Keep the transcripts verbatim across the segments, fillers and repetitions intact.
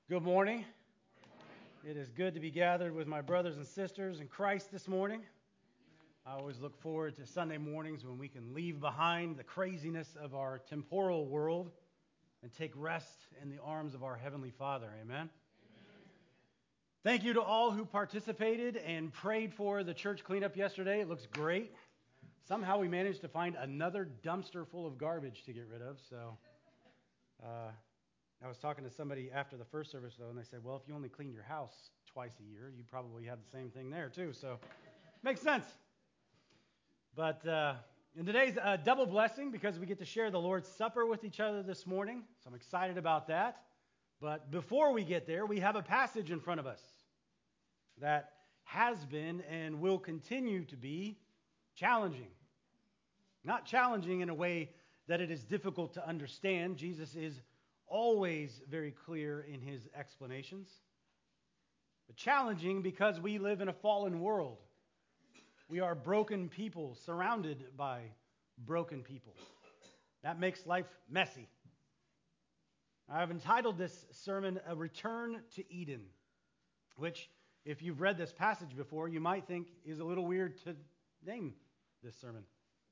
Good morning. It is good to be gathered with my brothers and sisters in Christ this morning. I always look forward to Sunday mornings when we can leave behind the craziness of our temporal world and take rest in the arms of our Heavenly Father. Amen. Amen. Thank you to all who participated and prayed for the church cleanup yesterday. It looks great. Somehow we managed to find another dumpster full of garbage to get rid of, so... Uh, I was talking to somebody after the first service, though, and they said, well, if you only clean your house twice a year, you probably have the same thing there, too. So, makes sense. But uh, in today's uh, double blessing, because we get to share the Lord's Supper with each other this morning, so I'm excited about that. But before we get there, we have a passage in front of us that has been and will continue to be challenging. Not challenging in a way that it is difficult to understand. Jesus is always very clear in his explanations, but challenging because we live in a fallen world. We are broken people surrounded by broken people. That makes life messy. I've entitled this sermon, A Return to Eden, which, if you've read this passage before, you might think is a little weird to name this sermon.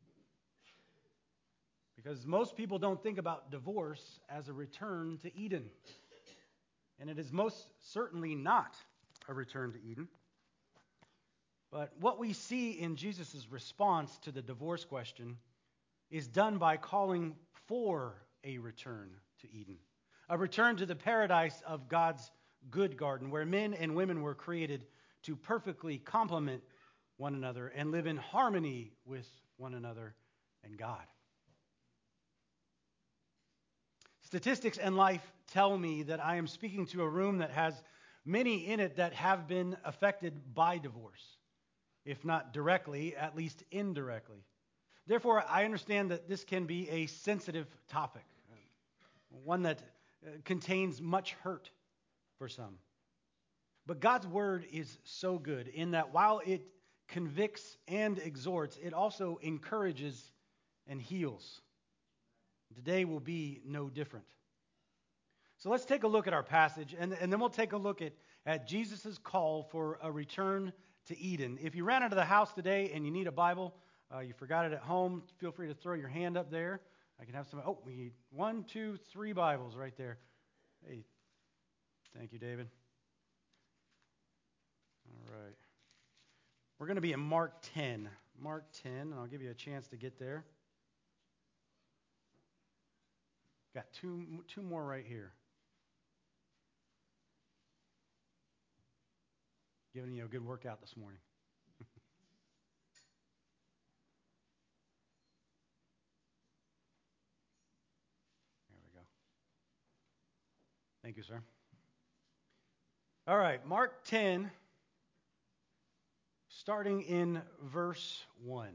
Because most people don't think about divorce as a return to Eden. And it is most certainly not a return to Eden. But what we see in Jesus' response to the divorce question is done by calling for a return to Eden. A return to the paradise of God's good garden, where men and women were created to perfectly complement one another and live in harmony with one another and God. Statistics and life tell me that I am speaking to a room that has many in it that have been affected by divorce. If not directly, at least indirectly. Therefore, I understand that this can be a sensitive topic, one that contains much hurt for some. But God's word is so good in that while it convicts and exhorts, it also encourages and heals. Today will be no different. So let's take a look at our passage, and, and then we'll take a look at, at Jesus' call for a return to Eden. If you ran out of the house today and you need a Bible, uh, you forgot it at home, feel free to throw your hand up there. I can have some. Oh, we need one, two, three Bibles right there. Hey, thank you, David. All right. We're going to be in Mark ten. Mark ten, and I'll give you a chance to get there. Got two, two more right here. Giving you a good workout this morning. There we go. Thank you, sir. All right, Mark ten, starting in verse one.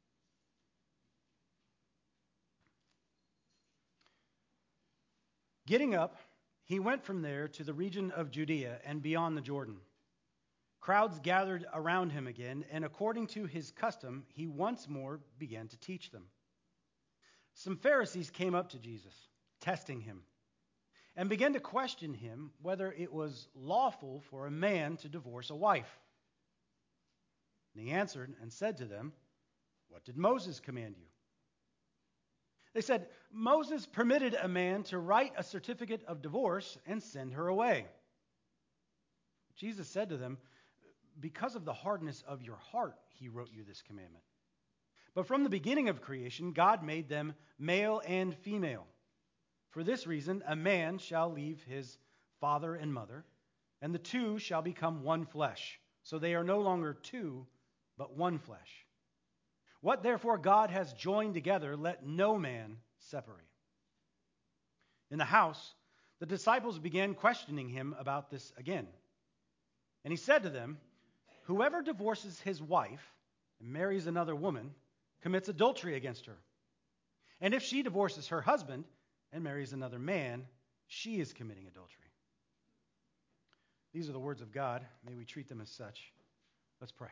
Getting up, he went from there to the region of Judea and beyond the Jordan. Crowds gathered around him again, and according to his custom, he once more began to teach them. Some Pharisees came up to Jesus, testing him, and began to question him whether it was lawful for a man to divorce a wife. And he answered and said to them, "What did Moses command you?" They said, "Moses permitted a man to write a certificate of divorce and send her away." Jesus said to them, "Because of the hardness of your heart, he wrote you this commandment. But from the beginning of creation, God made them male and female. For this reason, a man shall leave his father and mother, and the two shall become one flesh. So they are no longer two, but one flesh. What therefore God has joined together, let no man separate." In the house, the disciples began questioning him about this again. And he said to them, "Whoever divorces his wife and marries another woman commits adultery against her. And if she divorces her husband and marries another man, she is committing adultery." These are the words of God. May we treat them as such. Let's pray.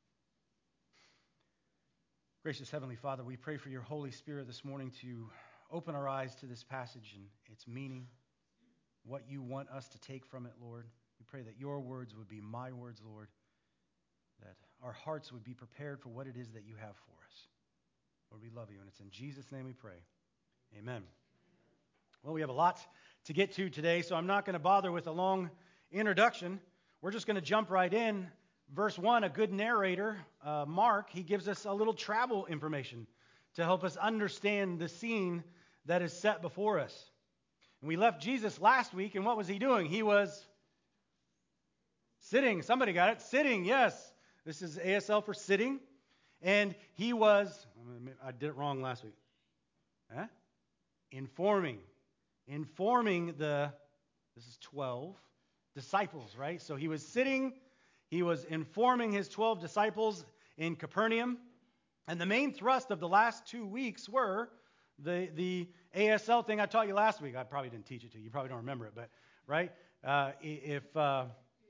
Gracious Heavenly Father, we pray for your Holy Spirit this morning to open our eyes to this passage and its meaning. what you want us to take from it, Lord. We pray that your words would be my words, Lord, that our hearts would be prepared for what it is that you have for us. Lord, we love you, and it's in Jesus' name we pray. Amen. Well, we have a lot to get to today, so I'm not going to bother with a long introduction. We're just going to jump right in. Verse one, a good narrator, uh, Mark, he gives us a little travel information to help us understand the scene that is set before us. And we left Jesus last week, and what was he doing? He was sitting. Somebody got it. Sitting, yes. This is A S L for sitting. And he was, I did it wrong last week. Huh? Informing. Informing the, this is twelve, disciples, right? So he was sitting, he was informing his twelve disciples in Capernaum. And the main thrust of the last two weeks were the, the A S L thing I taught you last week. I probably didn't teach it to you. You probably don't remember it, but, right? Uh, if, uh,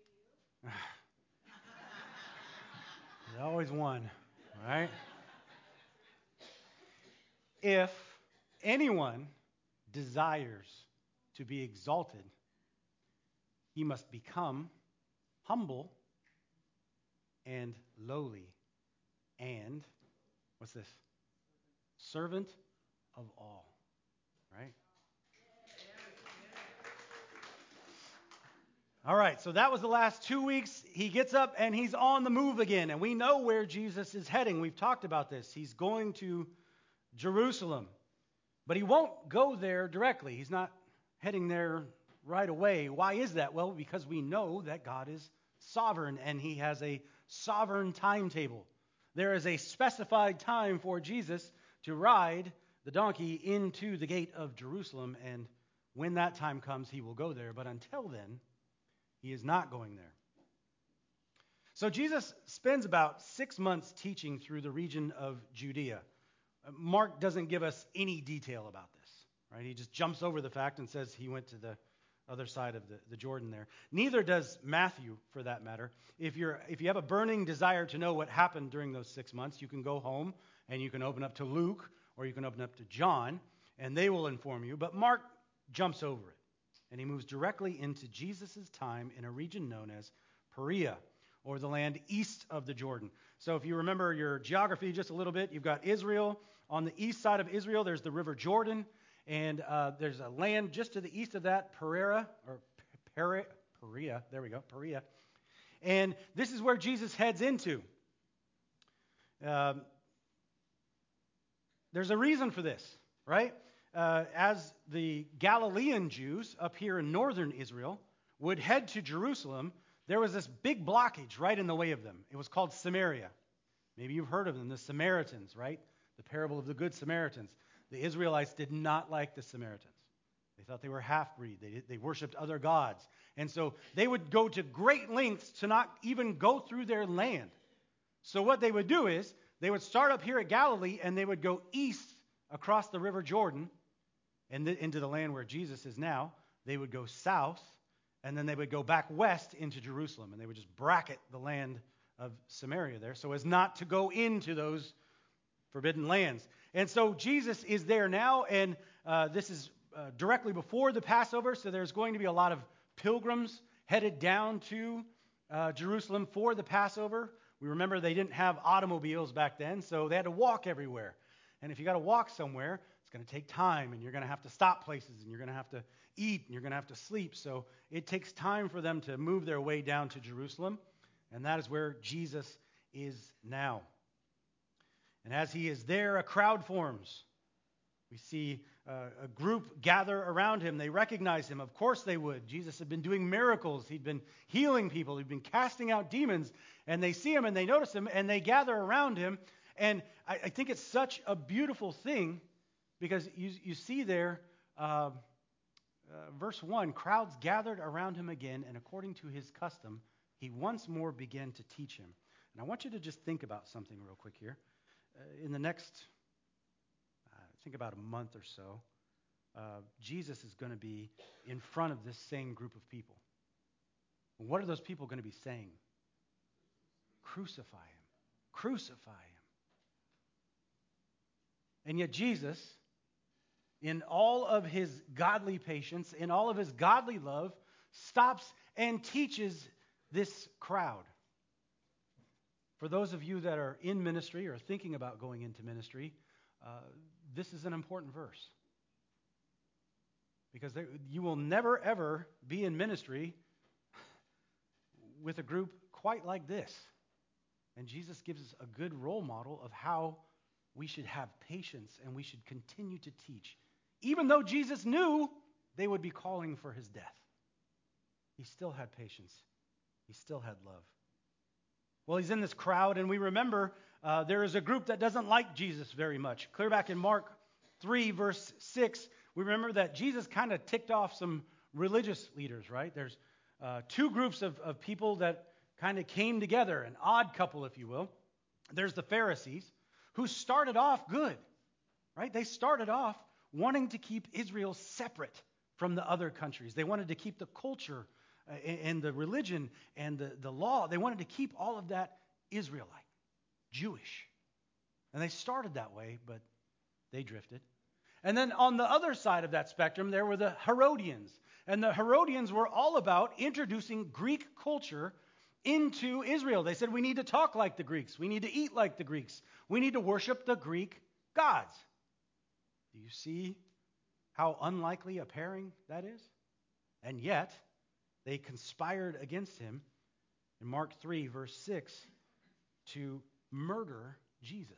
there's always one, right? If anyone desires to be exalted, he must become humble and lowly and, what's this? Servant of all, right? All right, so that was the last two weeks. He gets up and he's on the move again, and we know where Jesus is heading. We've talked about this. He's going to Jerusalem, but he won't go there directly. He's not heading there right away. Why is that? Well, because we know that God is sovereign, and he has a sovereign timetable. There is a specified time for Jesus to ride the donkey into the gate of Jerusalem, and when that time comes, he will go there. But until then, he is not going there. So Jesus spends about six months teaching through the region of Judea. Mark doesn't give us any detail about this, right? He just jumps over the fact and says he went to the other side of the, the Jordan there. Neither does Matthew, for that matter. If you're if you have a burning desire to know what happened during those six months, you can go home and you can open up to Luke or you can open up to John, and they will inform you. But Mark jumps over it, and he moves directly into Jesus' time in a region known as Perea, or the land east of the Jordan. So if you remember your geography just a little bit, you've got Israel. On the east side of Israel, there's the river Jordan, and uh, there's a land just to the east of that, Perea, or Perea, Perea, there we go, Perea. And this is where Jesus heads into. Um, there's a reason for this, right? Uh, as the Galilean Jews up here in northern Israel would head to Jerusalem, there was this big blockage right in the way of them. It was called Samaria. Maybe you've heard of them, the Samaritans, right? The parable of the Good Samaritans. The Israelites did not like the Samaritans. They thought they were half-breed. They, they worshipped other gods. And so they would go to great lengths to not even go through their land. So what they would do is they would start up here at Galilee, and they would go east across the river Jordan and the, into the land where Jesus is now. They would go south, and then they would go back west into Jerusalem, and they would just bracket the land of Samaria there so as not to go into those forbidden lands. And so Jesus is there now, and uh, this is uh, directly before the Passover, so there's going to be a lot of pilgrims headed down to uh, Jerusalem for the Passover. We remember they didn't have automobiles back then, so they had to walk everywhere. And if you got to walk somewhere, it's going to take time, and you're going to have to stop places, and you're going to have to eat, and you're going to have to sleep. So it takes time for them to move their way down to Jerusalem, and that is where Jesus is now. And as he is there, a crowd forms. We see uh, a group gather around him. They recognize him. Of course they would. Jesus had been doing miracles. He'd been healing people. He'd been casting out demons. And they see him and they notice him and they gather around him. And I, I think it's such a beautiful thing because you, you see there, uh, uh, verse one, crowds gathered around him again, and according to his custom, he once more began to teach him. And I want you to just think about something real quick here. Uh, in the next, uh, I think about a month or so, uh, Jesus is going to be in front of this same group of people. What are those people going to be saying? Crucify him. Crucify him. And yet Jesus in all of his godly patience, in all of his godly love, stops and teaches this crowd. For those of you that are in ministry or thinking about going into ministry, uh, this is an important verse. Because there, you will never, ever be in ministry with a group quite like this. And Jesus gives us a good role model of how we should have patience and we should continue to teach. Even though Jesus knew they would be calling for his death, he still had patience. He still had love. Well, he's in this crowd, and we remember uh, there is a group that doesn't like Jesus very much. Clear back in Mark three, verse six, we remember that Jesus kind of ticked off some religious leaders, right? There's uh, two groups of, of people that kind of came together, an odd couple, if you will. There's the Pharisees, who started off good, right? They started off wanting to keep Israel separate from the other countries. They wanted to keep the culture uh, and the religion and the, the law. They wanted to keep all of that Israelite, Jewish. And they started that way, but they drifted. And then on the other side of that spectrum, there were the Herodians. And the Herodians were all about introducing Greek culture into Israel. They said, we need to talk like the Greeks. We need to eat like the Greeks. We need to worship the Greek gods. Do you see how unlikely a pairing that is? And yet, they conspired against him in Mark three, verse six, to murder Jesus.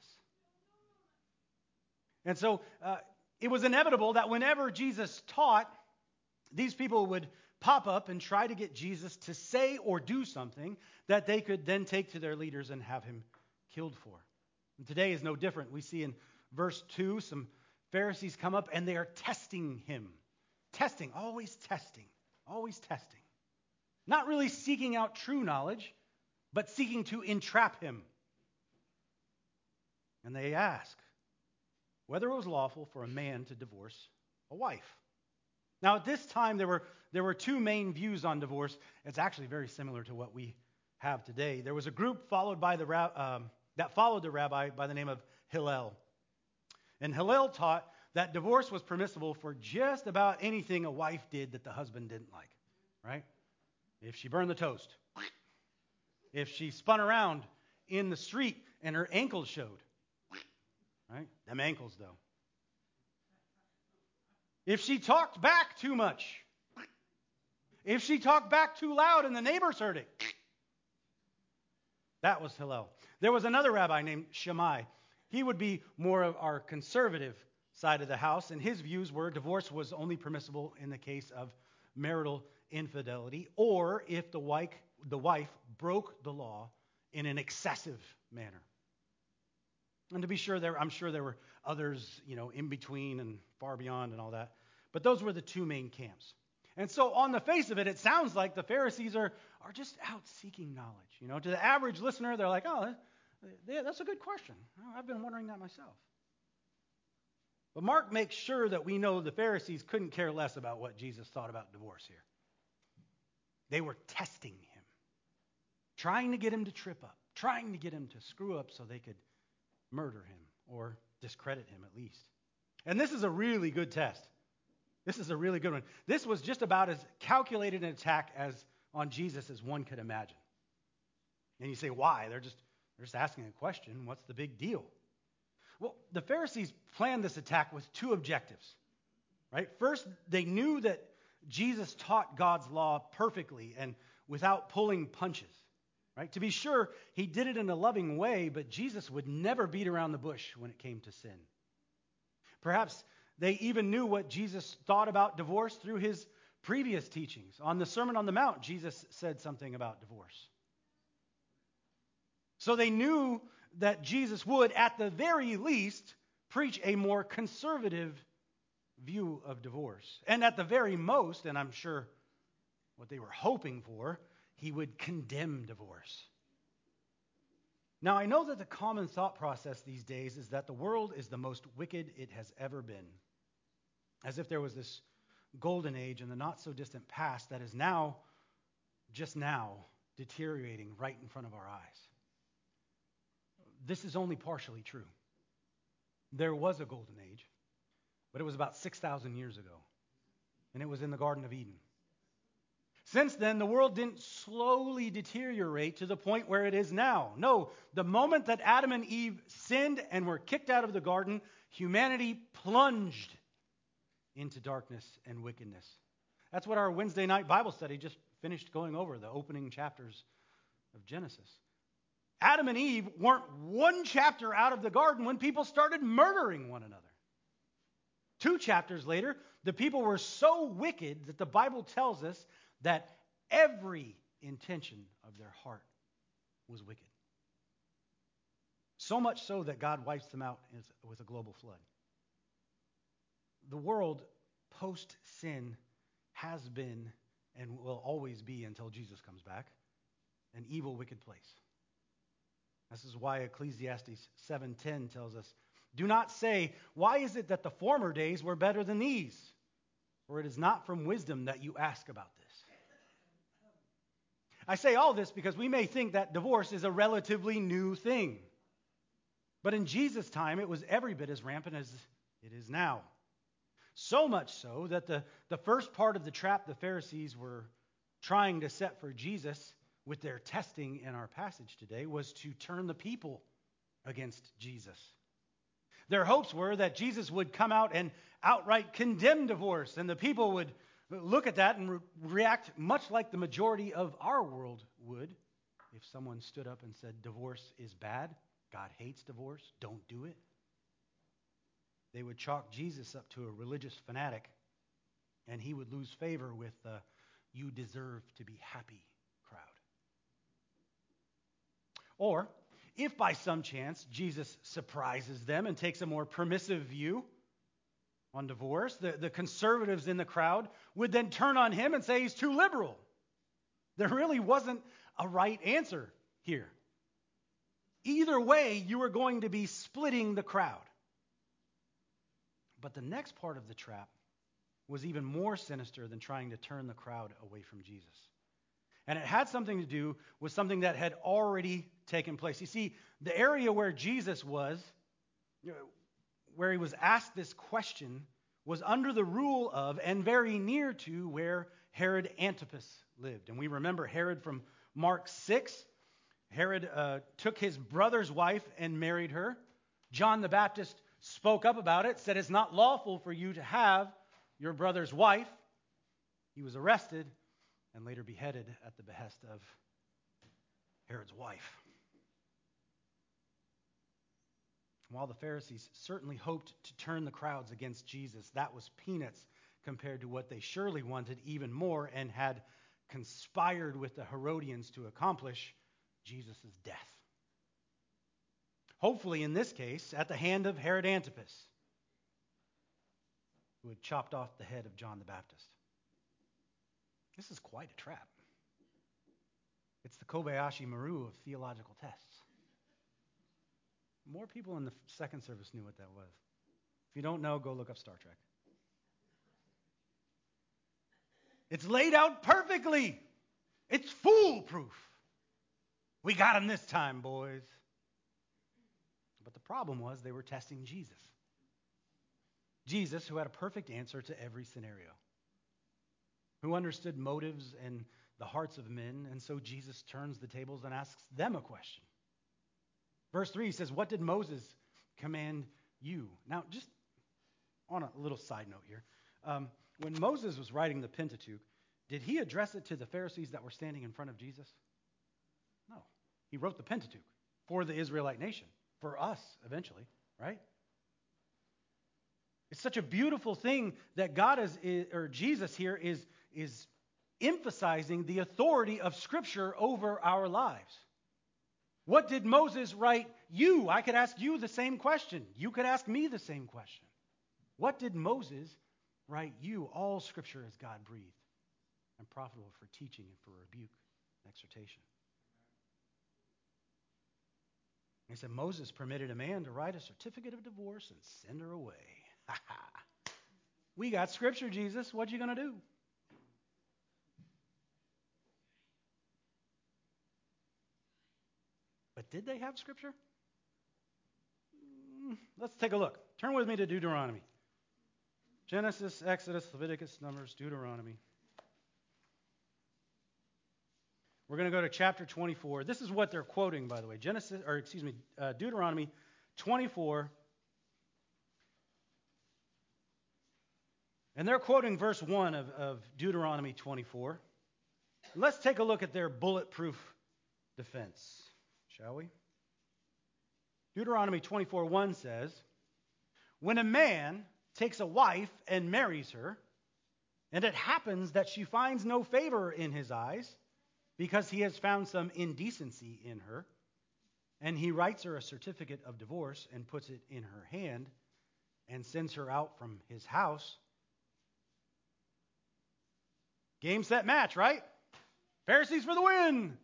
And so, uh, it was inevitable that whenever Jesus taught, these people would pop up and try to get Jesus to say or do something that they could then take to their leaders and have him killed for. And today is no different. We see in verse two, some Pharisees come up and they are testing him. Testing, always testing, always testing. Not really seeking out true knowledge, but seeking to entrap him. And they ask whether it was lawful for a man to divorce a wife. Now, at this time, there were there were two main views on divorce. It's actually very similar to what we have today. There was a group followed by the um, that followed the rabbi by the name of Hillel. And Hillel taught that divorce was permissible for just about anything a wife did that the husband didn't like, right? If she burned the toast, if she spun around in the street and her ankles showed, right? Them ankles, though. If she talked back too much, if she talked back too loud and the neighbors heard it, that was Hillel. There was another rabbi named Shammai. He would be more of our conservative side of the house, and his views were divorce was only permissible in the case of marital infidelity, or if the wife, the wife broke the law in an excessive manner. And to be sure, there I'm sure there were others, you know, in between and far beyond and all that. But those were the two main camps. And so on the face of it, it sounds like the Pharisees are, are just out seeking knowledge. You know, to the average listener, they're like, oh, yeah, that's a good question. I've been wondering that myself. But Mark makes sure that we know the Pharisees couldn't care less about what Jesus thought about divorce here. They were testing him, trying to get him to trip up, trying to get him to screw up so they could murder him or discredit him at least. And this is a really good test. This is a really good one. This was just about as calculated an attack as on Jesus as one could imagine. And you say, why? They're just they're just asking a question. What's the big deal? Well, the Pharisees planned this attack with two objectives. Right? First, they knew that Jesus taught God's law perfectly and without pulling punches. Right? To be sure, he did it in a loving way, but Jesus would never beat around the bush when it came to sin. Perhaps they even knew what Jesus thought about divorce through his previous teachings. On the Sermon on the Mount, Jesus said something about divorce. So they knew that Jesus would, at the very least, preach a more conservative view of divorce. And at the very most, and I'm sure what they were hoping for, he would condemn divorce. Now, I know that the common thought process these days is that the world is the most wicked it has ever been. As if there was this golden age in the not-so-distant past that is now, just now, deteriorating right in front of our eyes. This is only partially true. There was a golden age, But it was about six thousand years ago. And it was in the Garden of Eden. Since then, the world didn't slowly deteriorate to the point where it is now. No, the moment that Adam and Eve sinned and were kicked out of the garden, humanity plunged into darkness and wickedness. That's what our Wednesday night Bible study just finished going over, the opening chapters of Genesis. Adam and Eve weren't one chapter out of the garden when people started murdering one another. Two chapters later, the people were so wicked that the Bible tells us that every intention of their heart was wicked. So much so that God wipes them out with a global flood. The world post-sin has been and will always be until Jesus comes back an evil, wicked place. This is why Ecclesiastes seven ten tells us, "Do not say, 'Why is it that the former days were better than these?' For it is not from wisdom that you ask about this." I say all this because we may think that divorce is a relatively new thing. But in Jesus' time, it was every bit as rampant as it is now. So much so that the, the first part of the trap the Pharisees were trying to set for Jesus with their testing in our passage today was to turn the people against Jesus. Their hopes were that Jesus would come out and outright condemn divorce, and the people would look at that and re- react much like the majority of our world would if someone stood up and said, "Divorce is bad. God hates divorce. Don't do it." They would chalk Jesus up to a religious fanatic, and he would lose favor with the "you deserve to be happy" crowd. Or, if by some chance Jesus surprises them and takes a more permissive view on divorce, the, the conservatives in the crowd would then turn on him and say he's too liberal. There really wasn't a right answer here. Either way, you were going to be splitting the crowd. But the next part of the trap was even more sinister than trying to turn the crowd away from Jesus. And it had something to do with something that had already taken place. You see, the area where Jesus was, where he was asked this question, was under the rule of and very near to where Herod Antipas lived. And we remember Herod from Mark six. Herod uh, took his brother's wife and married her. John the Baptist spoke up about it, said it's not lawful for you to have your brother's wife. He was arrested and later beheaded at the behest of Herod's wife. While the Pharisees certainly hoped to turn the crowds against Jesus, that was peanuts compared to what they surely wanted even more and had conspired with the Herodians to accomplish, Jesus' death. Hopefully, in this case, at the hand of Herod Antipas, who had chopped off the head of John the Baptist. This is quite a trap. It's the Kobayashi Maru of theological tests. More people in the second service knew what that was. If you don't know, go look up Star Trek. It's laid out perfectly. It's foolproof. We got him this time, boys. But the problem was they were testing Jesus. Jesus, who had a perfect answer to every scenario, who understood motives and the hearts of men, and so Jesus turns the tables and asks them a question. Verse three says, "What did Moses command you?" Now, just on a little side note here, um, when Moses was writing the Pentateuch, did he address it to the Pharisees that were standing in front of Jesus? No. He wrote the Pentateuch for the Israelite nation, for us eventually, right? It's such a beautiful thing that God is, or Jesus here is, is emphasizing the authority of Scripture over our lives. What did Moses write you? I could ask you the same question. You could ask me the same question. What did Moses write you? All Scripture is God-breathed and profitable for teaching and for rebuke and exhortation. He said Moses permitted a man to write a certificate of divorce and send her away. Ha ha. We got Scripture, Jesus. What you going to do? But did they have Scripture? Mm, let's take a look. Turn with me to Deuteronomy. Genesis, Exodus, Leviticus, Numbers, Deuteronomy. We're going to go to chapter twenty-four. This is what they're quoting, by the way. Genesis, or excuse me, uh, Deuteronomy twenty-four. And they're quoting verse one of, of Deuteronomy twenty-four. Let's take a look at their bulletproof defense, shall we? Deuteronomy twenty-four one says, when a man takes a wife and marries her, and it happens that she finds no favor in his eyes, because he has found some indecency in her, and he writes her a certificate of divorce and puts it in her hand and sends her out from his house. Game, set, match, right? Pharisees for the win.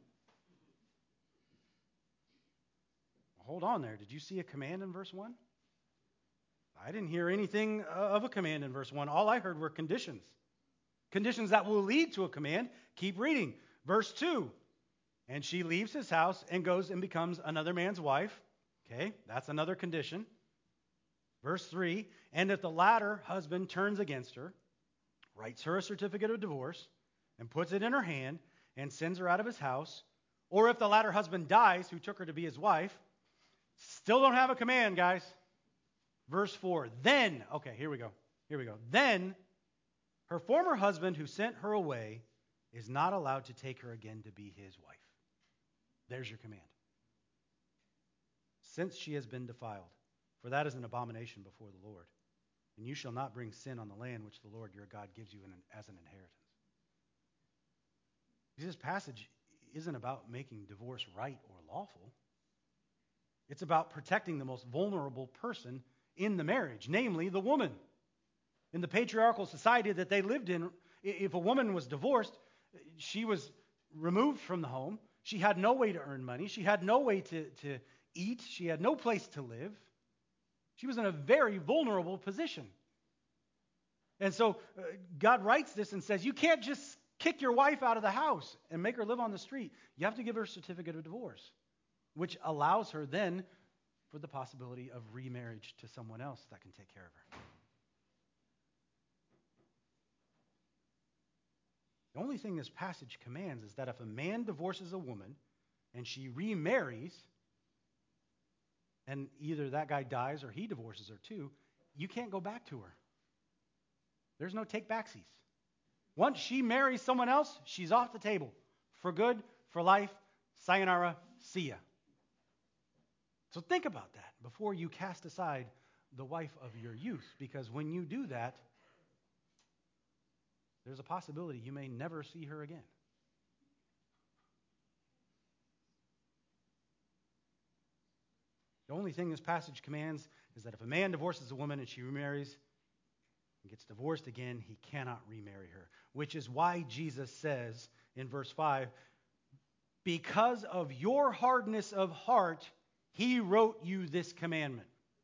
Hold on there. Did you see a command in verse one? I didn't hear anything of a command in verse one. All I heard were conditions. Conditions that will lead to a command. Keep reading. Verse two. And she leaves his house and goes and becomes another man's wife. Okay, that's another condition. Verse three. And if the latter husband turns against her, writes her a certificate of divorce, and puts it in her hand, and sends her out of his house, or if the latter husband dies, who took her to be his wife, still don't have a command, guys. Verse four, then, okay, here we go, here we go. Then, her former husband who sent her away is not allowed to take her again to be his wife. There's your command. Since she has been defiled, for that is an abomination before the Lord. And you shall not bring sin on the land which the Lord your God gives you in an, as an inheritance. This passage isn't about making divorce right or lawful. It's about protecting the most vulnerable person in the marriage, namely the woman. In the patriarchal society that they lived in, if a woman was divorced, she was removed from the home. She had no way to earn money. She had no way to, to eat. She had no place to live. She was in a very vulnerable position. And so uh, God writes this and says, you can't just kick your wife out of the house and make her live on the street. You have to give her a certificate of divorce, which allows her then for the possibility of remarriage to someone else that can take care of her. The only thing this passage commands is that if a man divorces a woman and she remarries, and either that guy dies or he divorces her too, you can't go back to her. There's no take backsies. Once she marries someone else, she's off the table. For good, for life, sayonara, see ya. So think about that before you cast aside the wife of your youth, because when you do that, there's a possibility you may never see her again. The only thing this passage commands is that if a man divorces a woman and she remarries and gets divorced again, he cannot remarry her. Which is why Jesus says in verse five, because of your hardness of heart, he wrote you this commandment.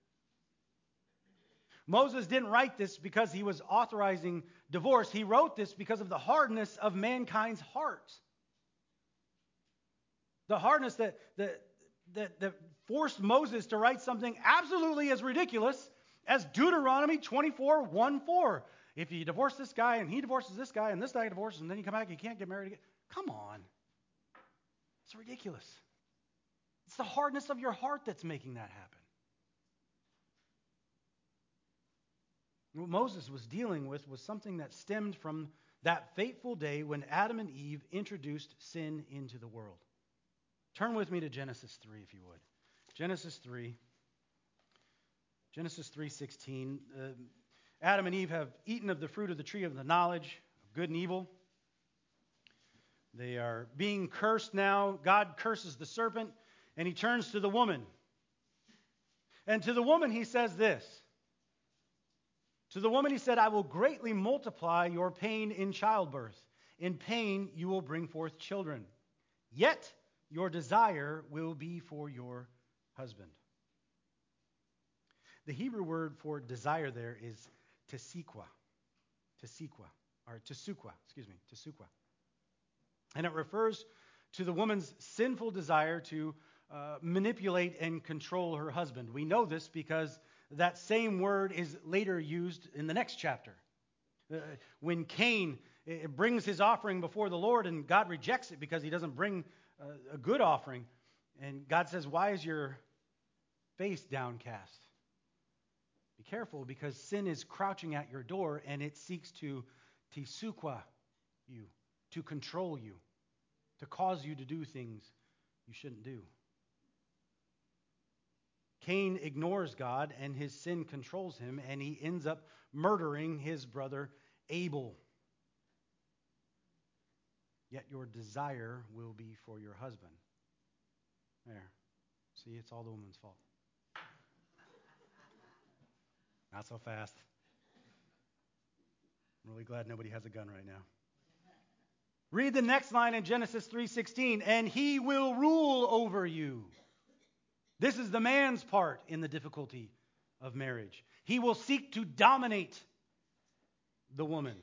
Moses didn't write this because he was authorizing divorce. He wrote this because of the hardness of mankind's heart. The hardness that, that, that, that forced Moses to write something absolutely as ridiculous as Deuteronomy twenty-four, one, four. If you divorce this guy and he divorces this guy and this guy divorces and then you come back, you can't get married again. Come on. It's ridiculous. It's the hardness of your heart that's making that happen. What Moses was dealing with was something that stemmed from that fateful day when Adam and Eve introduced sin into the world. Turn with me to Genesis three, if you would. Genesis three. Genesis three sixteen. Uh, Adam and Eve have eaten of the fruit of the tree of the knowledge of good and evil. They are being cursed now. God curses the serpent, and he turns to the woman. And to the woman he says this. To the woman he said, I will greatly multiply your pain in childbirth. In pain you will bring forth children. Yet your desire will be for your husband. The Hebrew word for desire there is tesiqua. Tesiqua. Or tesukwa, excuse me, tesukwa. And it refers to the woman's sinful desire to uh, manipulate and control her husband. We know this because that same word is later used in the next chapter. Uh, when Cain uh, brings his offering before the Lord and God rejects it because he doesn't bring uh, a good offering. And God says, why is your face downcast? Be careful, because sin is crouching at your door and it seeks to tisukwa you, to control you, to cause you to do things you shouldn't do. Cain ignores God and his sin controls him, and he ends up murdering his brother Abel. Yet your desire will be for your husband. There. See, it's all the woman's fault. Not so fast. I'm really glad nobody has a gun right now. Read the next line in Genesis three sixteen. And he will rule over you. This is the man's part in the difficulty of marriage. He will seek to dominate the woman.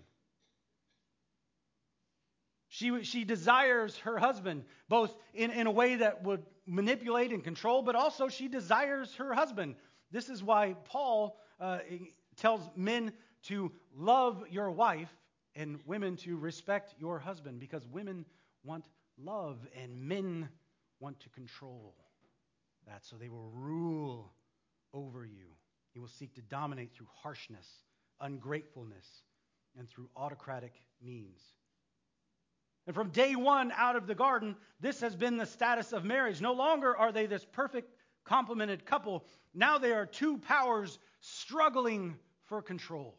She, she desires her husband, both in, in a way that would manipulate and control, but also she desires her husband. This is why Paul uh, tells men to love your wife and women to respect your husband, because women want love and men want to control that. So they will rule over you. He will seek to dominate through harshness, ungratefulness, and through autocratic means. And from day one out of the garden, this has been the status of marriage. No longer are they this perfect, complemented couple. Now they are two powers struggling for control.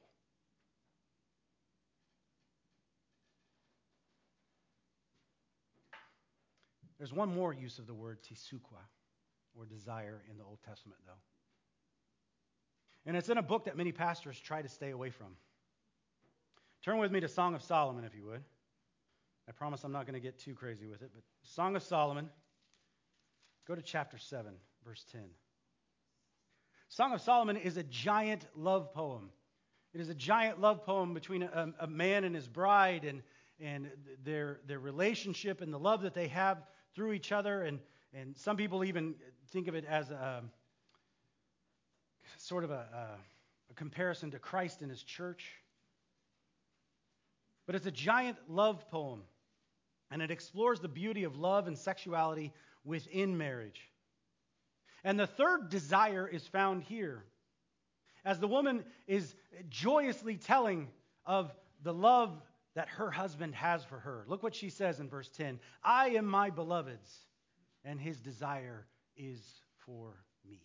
There's one more use of the word tisukwa, or desire, in the Old Testament, though. And it's in a book that many pastors try to stay away from. Turn with me to Song of Solomon, if you would. I promise I'm not going to get too crazy with it, but Song of Solomon, go to chapter seven, verse ten. Song of Solomon is a giant love poem. It is a giant love poem between a, a man and his bride, and, and their, their relationship and the love that they have through each other. And, and some people even think of it as a sort of a, a, a comparison to Christ and his church. But it's a giant love poem, and it explores the beauty of love and sexuality within marriage. And the third desire is found here, as the woman is joyously telling of the love that her husband has for her. Look what she says in verse ten. I am my beloved's, and his desire is for me.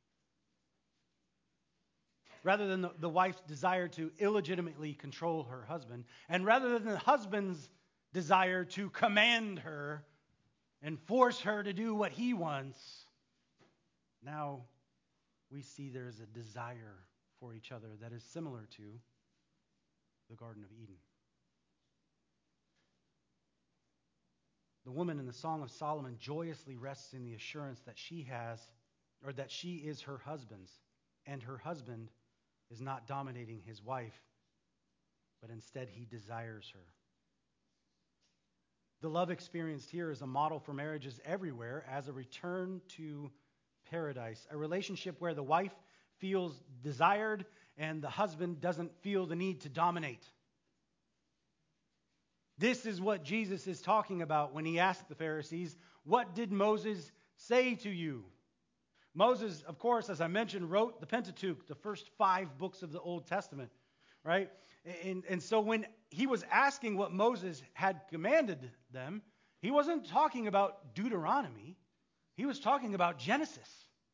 Rather than the, the wife's desire to illegitimately control her husband, and rather than the husband's desire to command her and force her to do what he wants, now we see there's a desire for each other that is similar to the Garden of Eden. The woman in the Song of Solomon joyously rests in the assurance that she has, or that she is her husband's, and her husband is not dominating his wife, but instead he desires her. The love experienced here is a model for marriages everywhere as a return to paradise, a relationship where the wife feels desired and the husband doesn't feel the need to dominate. This is what Jesus is talking about when he asked the Pharisees, "What did Moses say to you?" Moses, of course, as I mentioned, wrote the Pentateuch, the first five books of the Old Testament, right? And, and so when he was asking what Moses had commanded them, he wasn't talking about Deuteronomy. He was talking about Genesis.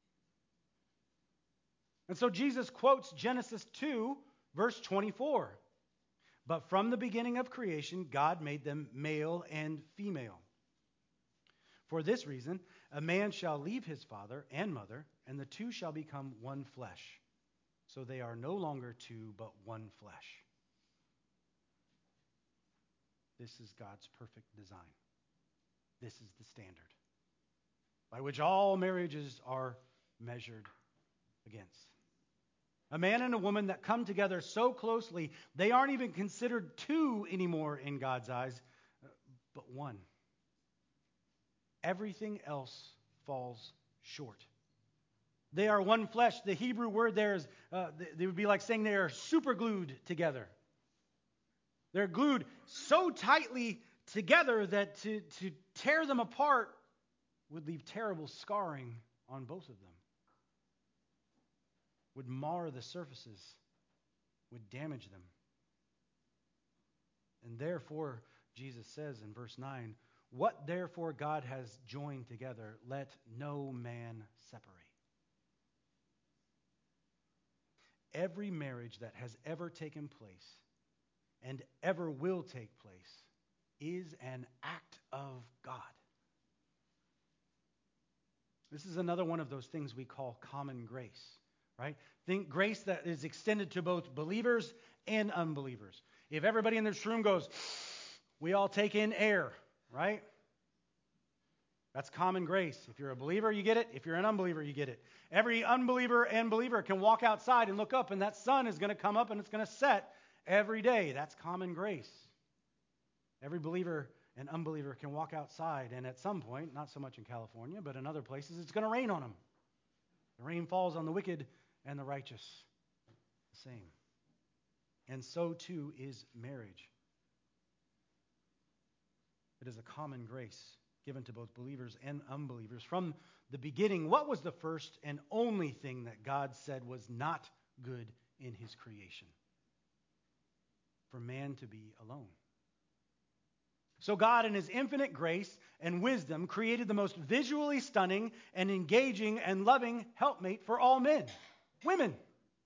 And so Jesus quotes Genesis two, verse twenty-four. But from the beginning of creation, God made them male and female. For this reason, a man shall leave his father and mother, and the two shall become one flesh. So they are no longer two, but one flesh. This is God's perfect design. This is the standard by which all marriages are measured against. A man and a woman that come together so closely, they aren't even considered two anymore in God's eyes, but one. Everything else falls short. They are one flesh. The Hebrew word there is, uh, they would be like saying they are super glued together. They're glued so tightly together that to, to tear them apart would leave terrible scarring on both of them. Would mar the surfaces, would damage them. And therefore, Jesus says in verse nine, what therefore God has joined together, let no man separate. Every marriage that has ever taken place and ever will take place is an act of God. This is another one of those things we call common grace, right? Think grace that is extended to both believers and unbelievers. If everybody in this room goes, we all take in air, right? That's common grace. If you're a believer, you get it. If you're an unbeliever, you get it. Every unbeliever and believer can walk outside and look up, and that sun is going to come up and it's going to set every day. That's common grace. Every believer and unbeliever can walk outside, and at some point, not so much in California, but in other places, it's going to rain on them. The rain falls on the wicked and the righteous. The same. And so too is marriage. It is a common grace given to both believers and unbelievers. From the beginning, what was the first and only thing that God said was not good in his creation? For man to be alone. So God, in his infinite grace and wisdom, created the most visually stunning and engaging and loving helpmate for all men, women.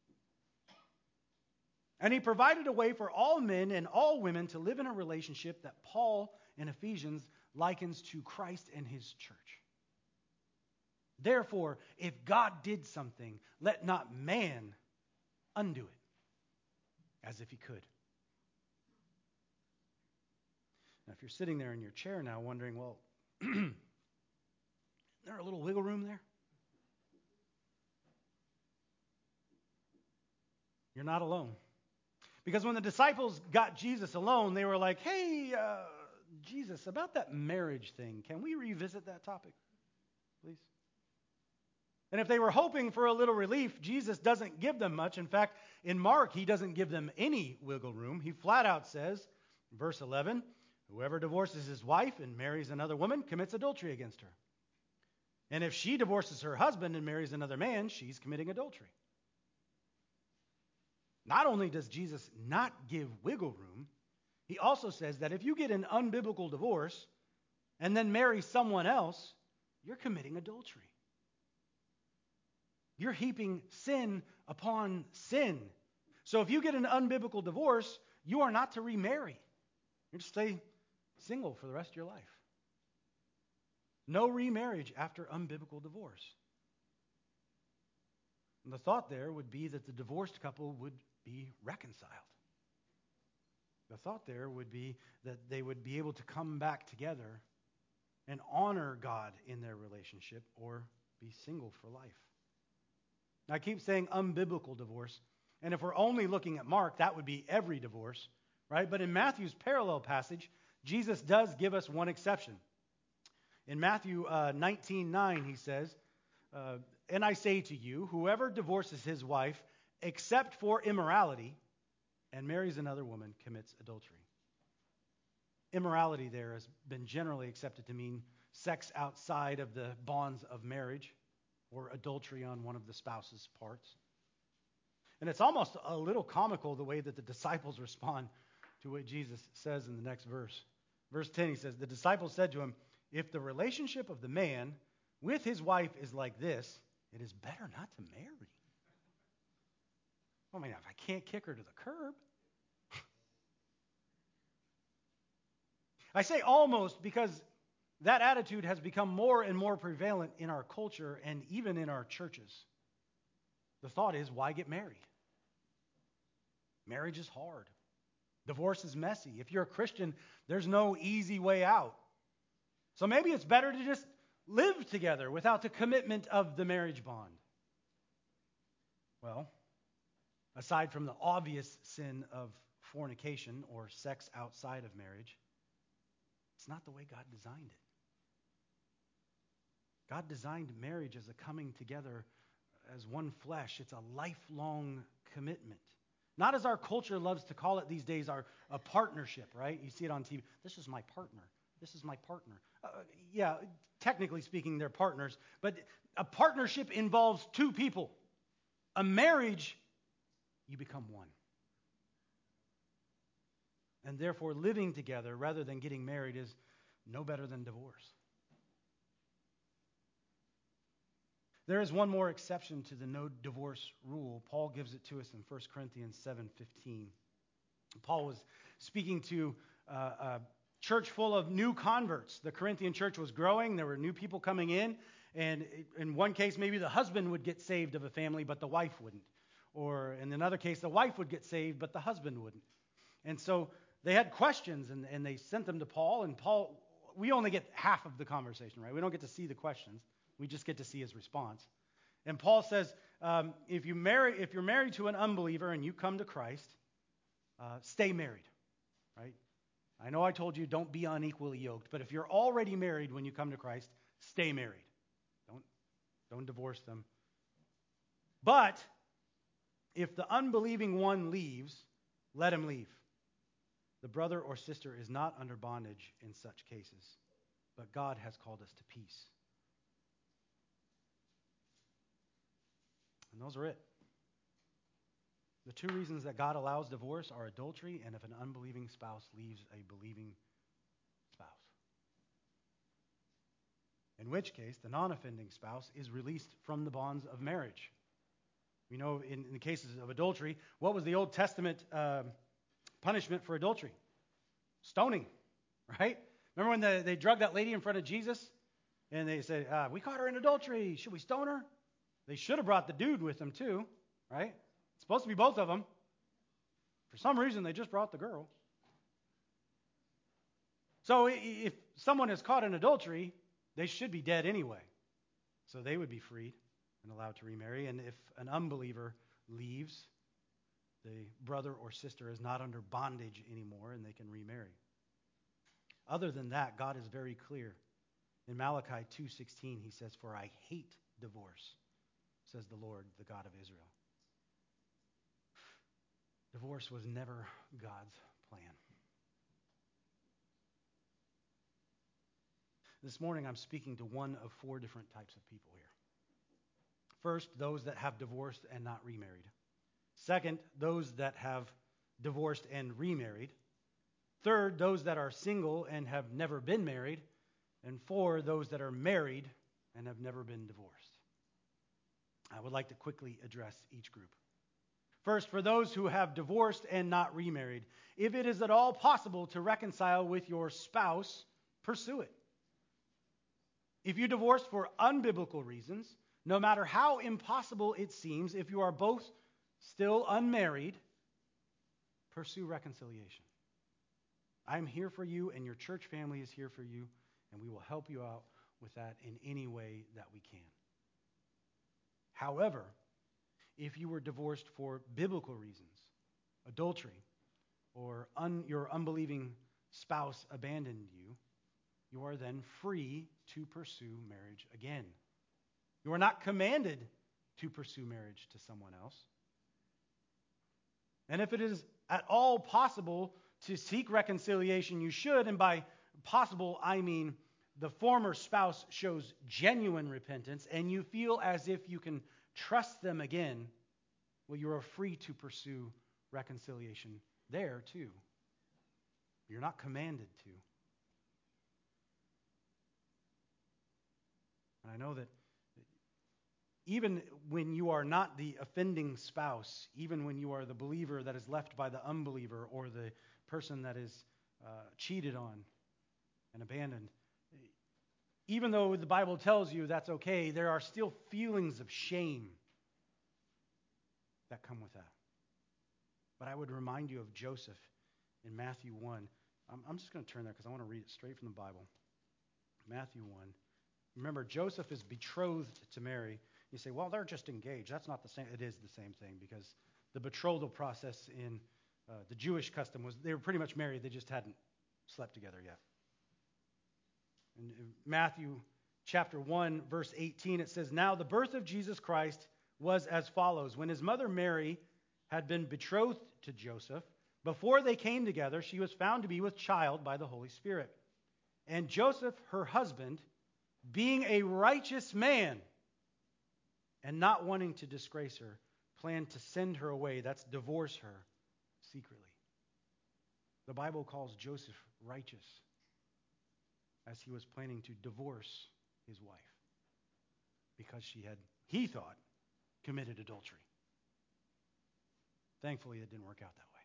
And he provided a way for all men and all women to live in a relationship that Paul in Ephesians likens to Christ and his church. Therefore, if God did something, let not man undo it, as if he could. Now, if you're sitting there in your chair now wondering, well, isn't there a little wiggle room there? You're not alone. Because when the disciples got Jesus alone, they were like, hey, uh, Jesus, about that marriage thing, can we revisit that topic, please? And if they were hoping for a little relief, Jesus doesn't give them much. In fact, in Mark, he doesn't give them any wiggle room. He flat out says, verse eleven, whoever divorces his wife and marries another woman commits adultery against her. And if she divorces her husband and marries another man, she's committing adultery. Not only does Jesus not give wiggle room, he also says that if you get an unbiblical divorce and then marry someone else, you're committing adultery. You're heaping sin upon sin. So if you get an unbiblical divorce, you are not to remarry. You're to stay single for the rest of your life. No remarriage after unbiblical divorce. And the thought there would be that the divorced couple would be reconciled. The thought there would be that they would be able to come back together and honor God in their relationship or be single for life. Now, I keep saying unbiblical divorce, and if we're only looking at Mark, that would be every divorce, right? But in Matthew's parallel passage, Jesus does give us one exception. In Matthew uh, nineteen nine, he says, uh, and I say to you, whoever divorces his wife except for immorality and marries another woman commits adultery. Immorality there has been generally accepted to mean sex outside of the bonds of marriage or adultery on one of the spouse's parts. And it's almost a little comical the way that the disciples respond to what Jesus says in the next verse. Verse ten, he says, the disciples said to him, if the relationship of the man with his wife is like this, it is better not to marry. I mean, if I can't kick her to the curb. I say almost because that attitude has become more and more prevalent in our culture and even in our churches. The thought is, why get married? Marriage is hard. Divorce is messy. If you're a Christian, there's no easy way out. So maybe it's better to just live together without the commitment of the marriage bond. Well, aside from the obvious sin of fornication or sex outside of marriage, it's not the way God designed it. God designed marriage as a coming together as one flesh. It's a lifelong commitment. Not as our culture loves to call it these days, our a partnership, right? You see it on T V. This is my partner. This is my partner. Uh, yeah, technically speaking, they're partners, but a partnership involves two people. A marriage, you become one. And therefore, living together rather than getting married is no better than divorce. There is one more exception to the no divorce rule. Paul gives it to us in First Corinthians seven fifteen. Paul was speaking to uh, a church full of new converts. The Corinthian church was growing. There were new people coming in. And in one case, maybe the husband would get saved of a family, but the wife wouldn't. Or in another case, the wife would get saved, but the husband wouldn't. And so they had questions, and, and they sent them to Paul. And Paul, we only get half of the conversation, right? We don't get to see the questions. We just get to see his response. And Paul says, um, if you marry, if you're married to an unbeliever and you come to Christ, uh, stay married, right? I know I told you don't be unequally yoked, but if you're already married when you come to Christ, stay married. Don't, don't divorce them. But if the unbelieving one leaves, let him leave. The brother or sister is not under bondage in such cases, but God has called us to peace. And those are it. The two reasons that God allows divorce are adultery and if an unbelieving spouse leaves a believing spouse. In which case, the non-offending spouse is released from the bonds of marriage. We know in, in the cases of adultery, what was the Old Testament uh, punishment for adultery? Stoning, right? Remember when the, they drugged that lady in front of Jesus? And they said, ah, we caught her in adultery. Should we stone her? They should have brought the dude with them too, right? It's supposed to be both of them. For some reason, they just brought the girl. So if someone is caught in adultery, they should be dead anyway. So they would be freed and allowed to remarry. And if an unbeliever leaves, the brother or sister is not under bondage anymore and they can remarry. Other than that, God is very clear. In Malachi two sixteen, he says, "For I hate divorce, says the Lord, the God of Israel." Divorce was never God's plan. This morning I'm speaking to one of four different types of people here. First, those that have divorced and not remarried. Second, those that have divorced and remarried. Third, those that are single and have never been married. And four, those that are married and have never been divorced. I would like to quickly address each group. First, for those who have divorced and not remarried, if it is at all possible to reconcile with your spouse, pursue it. If you divorce for unbiblical reasons, no matter how impossible it seems, if you are both still unmarried, pursue reconciliation. I'm here for you, and your church family is here for you, and we will help you out with that in any way that we can. However, if you were divorced for biblical reasons, adultery, or un, your unbelieving spouse abandoned you, you are then free to pursue marriage again. You are not commanded to pursue marriage to someone else. And if it is at all possible to seek reconciliation, you should. And by possible, I mean the former spouse shows genuine repentance and you feel as if you can trust them again, well, you are free to pursue reconciliation there too. You're not commanded to. And I know that even when you are not the offending spouse, even when you are the believer that is left by the unbeliever or the person that is uh, cheated on and abandoned, even though the Bible tells you that's okay, there are still feelings of shame that come with that. But I would remind you of Joseph in Matthew one. I'm, I'm just going to turn there because I want to read it straight from the Bible. Matthew one. Remember, Joseph is betrothed to Mary. You say, well, they're just engaged. That's not the same. It is the same thing because the betrothal process in uh, the Jewish custom was they were pretty much married. They just hadn't slept together yet. In Matthew chapter one, verse eighteen, it says, "Now the birth of Jesus Christ was as follows. When his mother Mary had been betrothed to Joseph, before they came together, she was found to be with child by the Holy Spirit. And Joseph, her husband, being a righteous man and not wanting to disgrace her, planned to send her away, that's divorce her, secretly. The Bible calls Joseph righteous as he was planning to divorce his wife because she had, he thought, committed adultery. Thankfully, it didn't work out that way.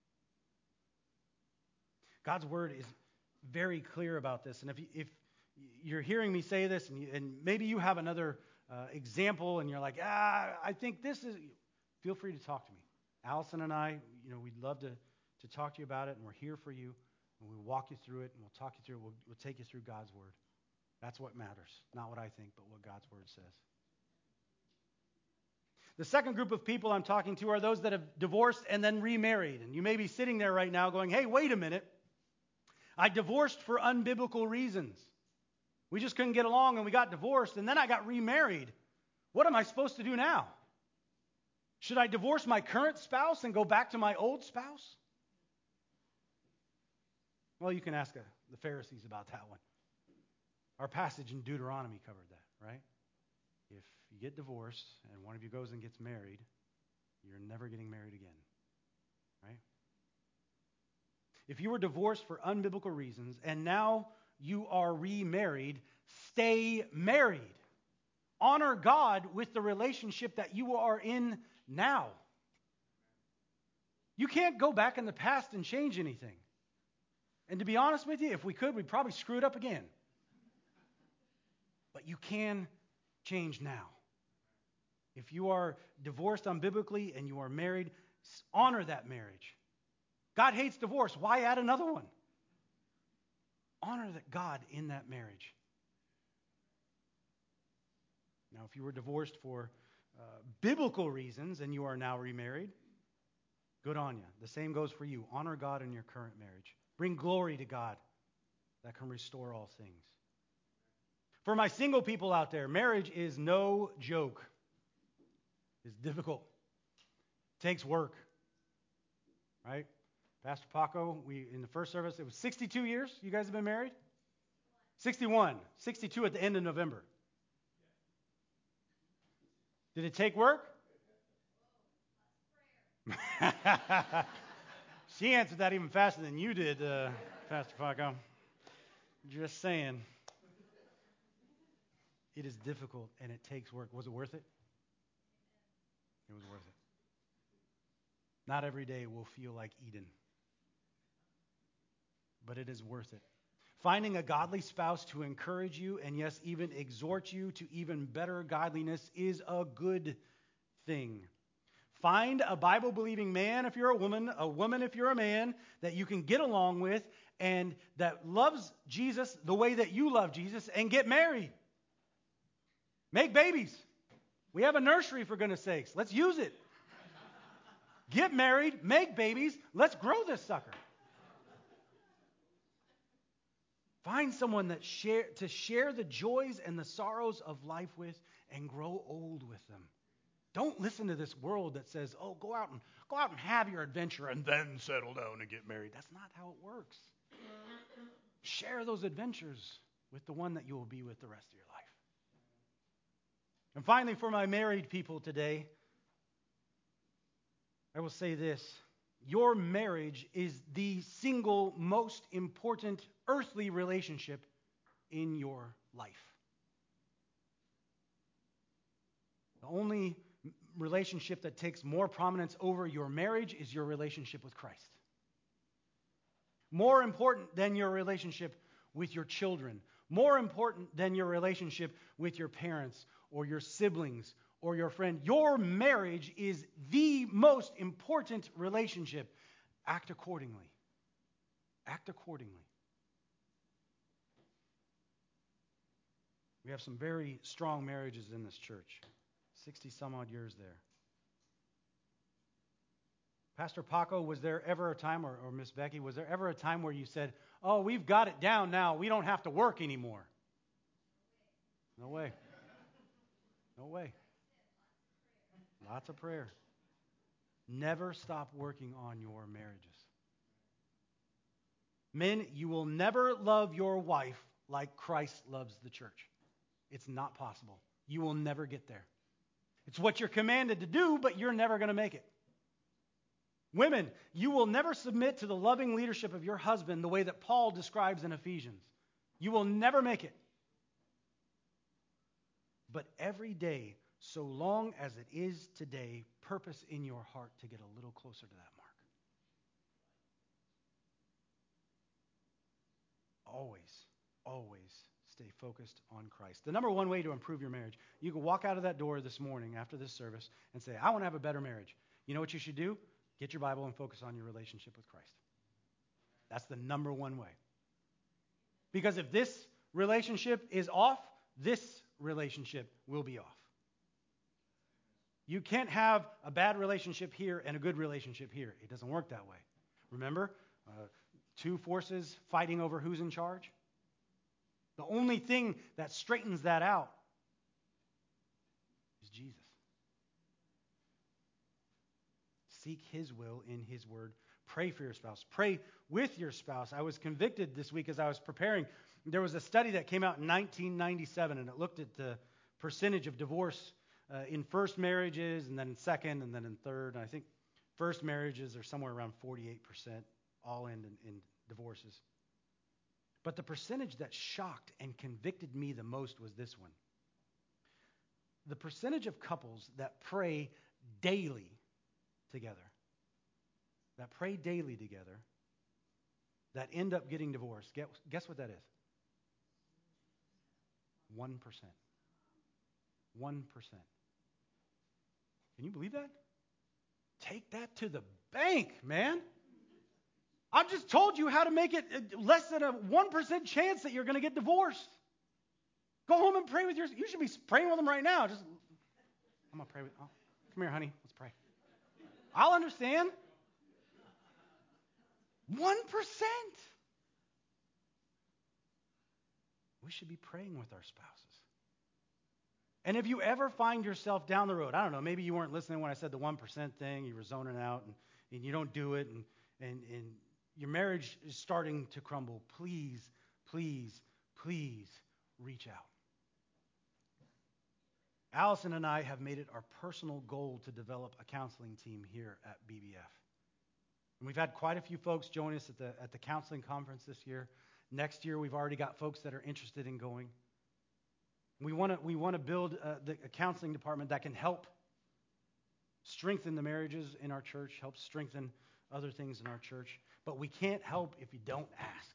God's word is very clear about this. And if, you, if you're hearing me say this, and, you, and maybe you have another uh, example, and you're like, ah, I think this is, feel free to talk to me. Allison and I, you know, we'd love to, to talk to you about it, and we're here for you, and we'll walk you through it, and we'll talk you through it. We'll, we'll take you through God's word. That's what matters. Not what I think, but what God's word says. The second group of people I'm talking to are those that have divorced and then remarried. And you may be sitting there right now going, hey, wait a minute. I divorced for unbiblical reasons. We just couldn't get along and we got divorced, and then I got remarried. What am I supposed to do now? Should I divorce my current spouse and go back to my old spouse? Well, you can ask uh, the Pharisees about that one. Our passage in Deuteronomy covered that, right? If you get divorced and one of you goes and gets married, you're never getting married again, right? If you were divorced for unbiblical reasons and now you are remarried, stay married. Honor God with the relationship that you are in now. You can't go back in the past and change anything. And to be honest with you, if we could, we'd probably screw it up again. But you can change now. If you are divorced unbiblically and you are married, honor that marriage. God hates divorce. Why add another one? Honor that God in that marriage. Now, if you were divorced for uh, biblical reasons and you are now remarried, good on you. The same goes for you. Honor God in your current marriage. Bring glory to God that can restore all things. For my single people out there, marriage is no joke. It's difficult. It takes work. Right? Pastor Paco, we in the first service, it was sixty-two years you guys have been married? sixty-one. sixty-two at the end of November. Did it take work? She answered that even faster than you did, uh, Pastor Paco. Just saying. It is difficult and it takes work. Was it worth it? It was worth it. Not every day will feel like Eden. But it is worth it. Finding a godly spouse to encourage you and, yes, even exhort you to even better godliness is a good thing. Find a Bible-believing man if you're a woman, a woman if you're a man, that you can get along with and that loves Jesus the way that you love Jesus, and get married. Make babies. We have a nursery, for goodness sakes. Let's use it. Get married, make babies. Let's grow this sucker. Find someone that share to share the joys and the sorrows of life with and grow old with them. Don't listen to this world that says, "Oh, go out and go out and have your adventure and then settle down and get married." That's not how it works. Share those adventures with the one that you will be with the rest of your life. And finally, for my married people today, I will say this. Your marriage is the single most important earthly relationship in your life. The only relationship that takes more prominence over your marriage is your relationship with Christ. More important than your relationship with your children. More important than your relationship with your parents or your siblings or your friend. Your marriage is the most important relationship. Act accordingly. Act accordingly. We have some very strong marriages in this church. sixty some odd years there. Pastor Paco, was there ever a time, or, or Miss Becky, was there ever a time where you said, "Oh, we've got it down now. We don't have to work anymore"? No way. No way. Lots of prayer. Never stop working on your marriages. Men, you will never love your wife like Christ loves the church. It's not possible. You will never get there. It's what you're commanded to do, but you're never going to make it. Women, you will never submit to the loving leadership of your husband the way that Paul describes in Ephesians. You will never make it. But every day, so long as it is today, purpose in your heart to get a little closer to that mark. Always, always stay focused on Christ. The number one way to improve your marriage, you can walk out of that door this morning after this service and say, I want to have a better marriage. You know what you should do? Get your Bible and focus on your relationship with Christ. That's the number one way. Because if this relationship is off, this relationship will be off. You can't have a bad relationship here and a good relationship here. It doesn't work that way. Remember, uh, two forces fighting over who's in charge? The only thing that straightens that out is Jesus. Seek His will in His word. Pray for your spouse. Pray with your spouse. I was convicted this week as I was preparing. There was a study that came out in nineteen ninety-seven, and it looked at the percentage of divorce uh, in first marriages, and then in second, and then in third. And I think first marriages are somewhere around forty-eight percent all in, in, in divorces. But the percentage that shocked and convicted me the most was this one. The percentage of couples that pray daily together, that pray daily together, that end up getting divorced. Guess, guess what that is? one percent. one percent. Can you believe that? Take that to the bank, man. I've just told you how to make it less than a one percent chance that you're going to get divorced. Go home and pray with your... You should be praying with them right now. Just, I'm going to pray with... Oh, come here, honey. Let's pray. I'll understand. one percent. We should be praying with our spouses. And if you ever find yourself down the road, I don't know, maybe you weren't listening when I said the one percent thing, you were zoning out, and, and you don't do it, and, and, and your marriage is starting to crumble, please, please, please reach out. Allison and I have made it our personal goal to develop a counseling team here at B B F. And we've had quite a few folks join us at the at the counseling conference this year. Next year, we've already got folks that are interested in going. We want to we want to build a, the, a counseling department that can help strengthen the marriages in our church, help strengthen other things in our church. But we can't help if you don't ask.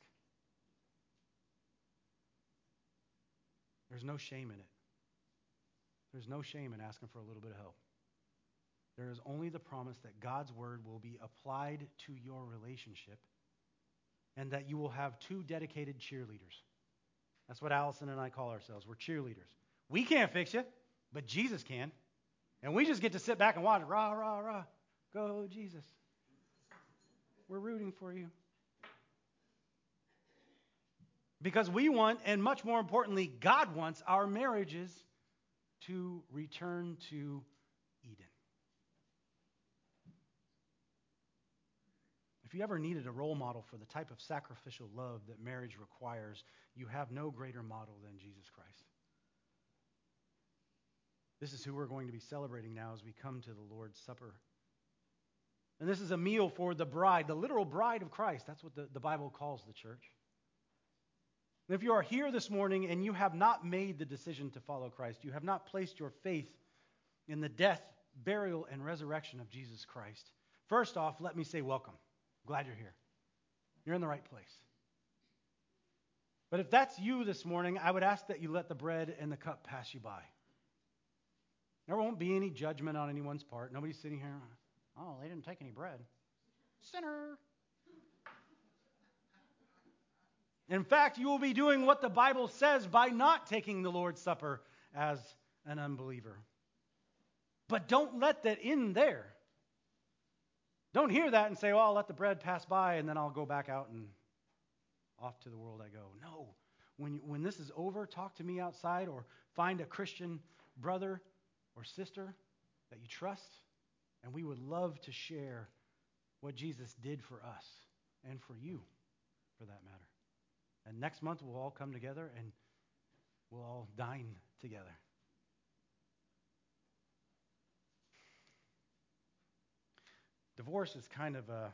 There's no shame in it. There's no shame in asking for a little bit of help. There is only the promise that God's word will be applied to your relationship and that you will have two dedicated cheerleaders. That's what Allison and I call ourselves. We're cheerleaders. We can't fix you, but Jesus can. And we just get to sit back and watch. Rah, rah, rah. Go, Jesus. We're rooting for you. Because we want, and much more importantly, God wants our marriages to return to Eden. If you ever needed a role model for the type of sacrificial love that marriage requires, you have no greater model than Jesus Christ. This is who we're going to be celebrating now as we come to the Lord's Supper. And this is a meal for the bride, the literal bride of Christ. That's what the, the Bible calls the church. And if you are here this morning and you have not made the decision to follow Christ, you have not placed your faith in the death, burial, and resurrection of Jesus Christ, first off, let me say welcome. Glad you're here. You're in the right place. But if that's you this morning, I would ask that you let the bread and the cup pass you by. There won't be any judgment on anyone's part. Nobody's sitting here, oh, they didn't take any bread. Sinner. In fact, you will be doing what the Bible says by not taking the Lord's Supper as an unbeliever. But don't let that end there. Don't hear that and say, oh, I'll let the bread pass by and then I'll go back out and off to the world I go. No. When, you, when this is over, talk to me outside or find a Christian brother or sister that you trust, and we would love to share what Jesus did for us and for you, for that matter. And next month, we'll all come together and we'll all dine together. Divorce is kind of a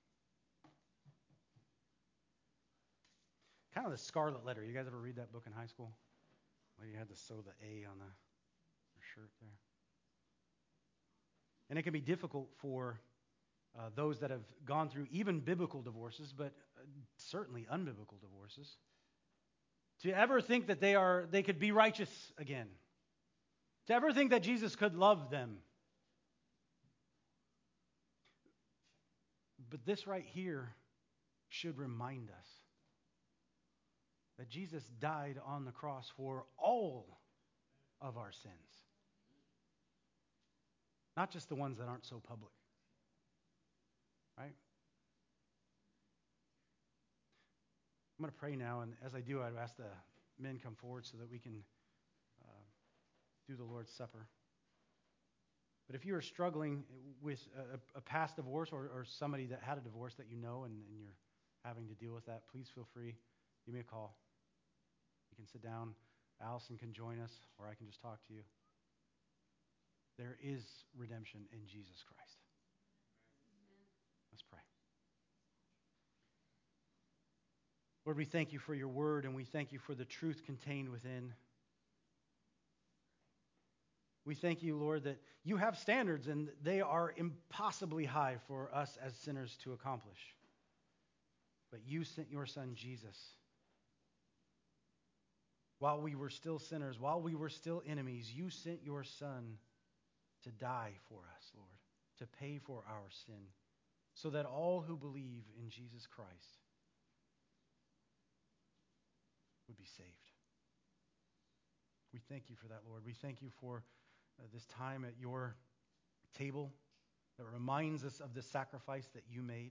kind of the scarlet letter. You guys ever read that book in high school? Where you had to sew the A on the shirt there. And it can be difficult for uh, those that have gone through even biblical divorces, but uh, certainly unbiblical divorces, to ever think that they are they could be righteous again. To ever think that Jesus could love them. But this right here should remind us that Jesus died on the cross for all of our sins. Not just the ones that aren't so public. Right? I'm going to pray now, and as I do, I'd ask the men come forward so that we can uh, do the Lord's Supper. But if you are struggling with a, a past divorce or, or somebody that had a divorce that you know and, and you're having to deal with that, please feel free. Give me a call. You can sit down. Allison can join us, or I can just talk to you. There is redemption in Jesus Christ. Let's pray. Lord, we thank you for your word, and we thank you for the truth contained within. We thank you, Lord, that you have standards, and they are impossibly high for us as sinners to accomplish. But you sent your Son, Jesus, while we were still sinners, while we were still enemies. You sent your Son to die for us, Lord, to pay for our sin, so that all who believe in Jesus Christ would be saved. We thank you for that, Lord. We thank you for uh, this time at your table that reminds us of the sacrifice that you made.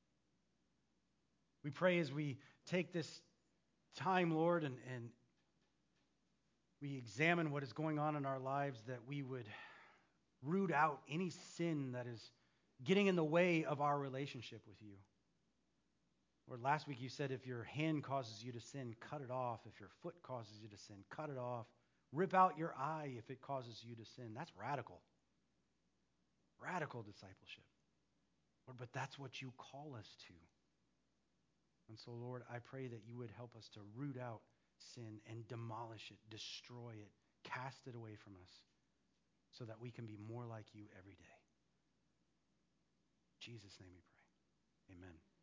We pray as we take this time, Lord, and, and we examine what is going on in our lives, that we would root out any sin that is getting in the way of our relationship with you. Lord, last week you said if your hand causes you to sin, cut it off. If your foot causes you to sin, cut it off. Rip out your eye if it causes you to sin. That's radical. Radical discipleship. Lord, but that's what you call us to. And so, Lord, I pray that you would help us to root out sin and demolish it, destroy it, cast it away from us, so that we can be more like you every day. In Jesus' name we pray. Amen.